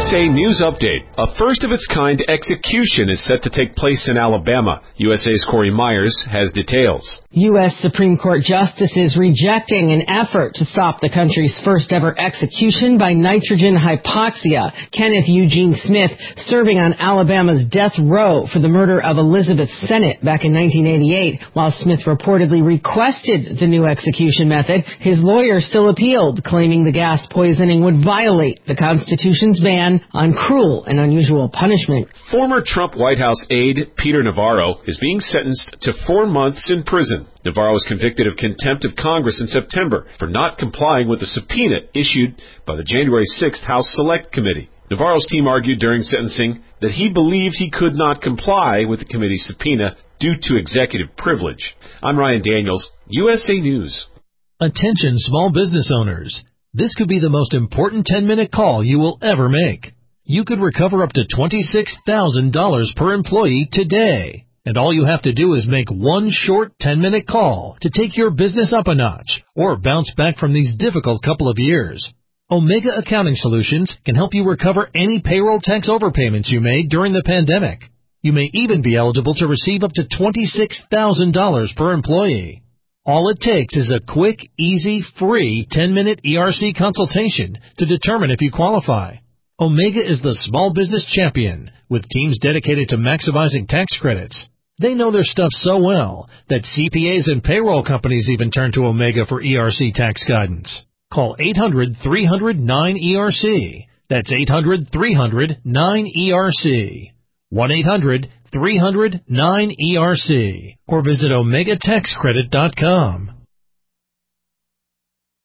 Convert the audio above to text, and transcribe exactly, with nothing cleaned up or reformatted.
S A News Update. A first-of-its-kind execution is set to take place in Alabama. U S A's Corey Myers has details. U S Supreme Court justices rejecting an effort to stop the country's first-ever execution by nitrogen hypoxia. Kenneth Eugene Smith, serving on Alabama's death row for the murder of Elizabeth Sennett back in nineteen eighty-eight. While Smith reportedly requested the new execution method, his lawyer still appealed, claiming the gas poisoning would violate the Constitution's ban on cruel and unusual punishment. Former Trump White House aide Peter Navarro is being sentenced to four months in prison. Navarro was convicted of contempt of Congress in September for not complying with the subpoena issued by the January sixth House Select Committee. Navarro's team argued during sentencing that he believed he could not comply with the committee's subpoena due to executive privilege. I'm Ryan Daniels, U S A News. Attention small business owners. This could be the most important ten-minute call you will ever make. You could recover up to twenty-six thousand dollars per employee today. And all you have to do is make one short ten-minute call to take your business up a notch or bounce back from these difficult couple of years. Omega Accounting Solutions can help you recover any payroll tax overpayments you made during the pandemic. You may even be eligible to receive up to twenty-six thousand dollars per employee. All it takes is a quick, easy, free ten-minute E R C consultation to determine if you qualify. Omega is the small business champion with teams dedicated to maximizing tax credits. They know their stuff so well that C P As and payroll companies even turn to Omega for E R C tax guidance. Call eight hundred, three hundred, nine E R C. That's eight hundred, three hundred, nine E R C. one eight hundred, three hundred, nine E R C. Or visit omega tax credit dot com.